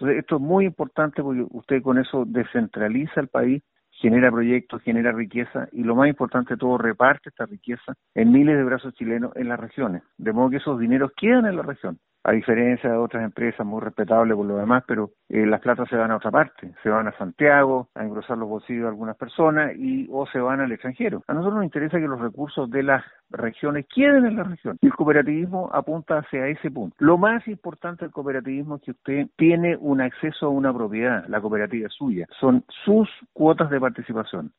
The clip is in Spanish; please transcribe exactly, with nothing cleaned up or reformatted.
Entonces, esto es muy importante porque usted con eso descentraliza el país, genera proyectos, genera riqueza y lo más importante de todo, reparte esta riqueza en miles de brazos chilenos en las regiones, de modo que esos dineros quedan en la región, a diferencia de otras empresas muy respetables por lo demás, pero eh, las platas se van a otra parte, se van a Santiago, a engrosar los bolsillos de algunas personas y o se van al extranjero. A nosotros nos interesa que los recursos de las regiones queden en la región y el cooperativismo apunta hacia ese punto. Lo más importante del cooperativismo es que usted tiene un acceso a una propiedad, la cooperativa es suya, son sus cuotas de participación.